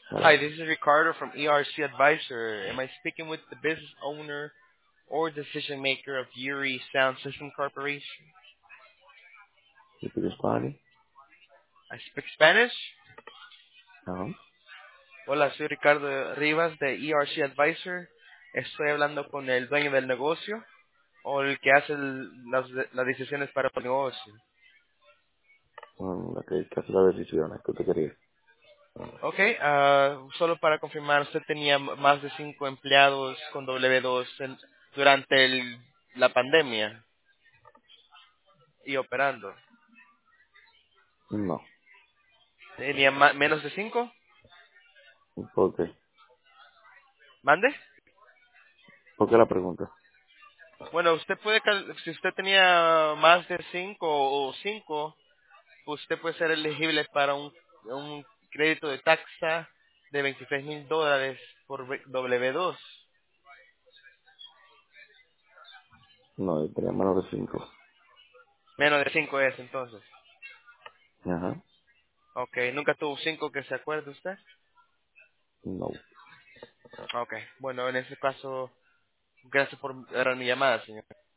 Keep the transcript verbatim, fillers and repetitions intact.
Hi, Hello. this is Ricardo from E R C Advisor. Am I speaking with the business owner or decision maker of Yuri Sound System Corporation? You speak Spanish? I speak Spanish. Ajá. Hola, soy Ricardo Rivas de E R C Advisor. Estoy hablando con el dueño del negocio o el que hace el- las, las decisiones para el negocio. Mm, la que que hace las decisiones que usted quería. Ok, ah, solo para confirmar, usted tenía m- más de cinco empleados con W dos en- durante el- la pandemia y operando. No. ¿Tenía ma- menos de cinco? ¿Por qué? ¿Mande? ¿Por qué la pregunta? Bueno, usted puede, cal- si usted tenía más de cinco o cinco, usted puede ser elegible para un, un crédito de taxa de veintiséis mil dólares por ve- W dos. No, yo tenía menos de cinco. Menos de cinco es entonces. Ajá. Ok, nunca tuvo cinco que se acuerde usted. No. Ok, bueno, en ese caso, gracias por dar mi llamada, señor.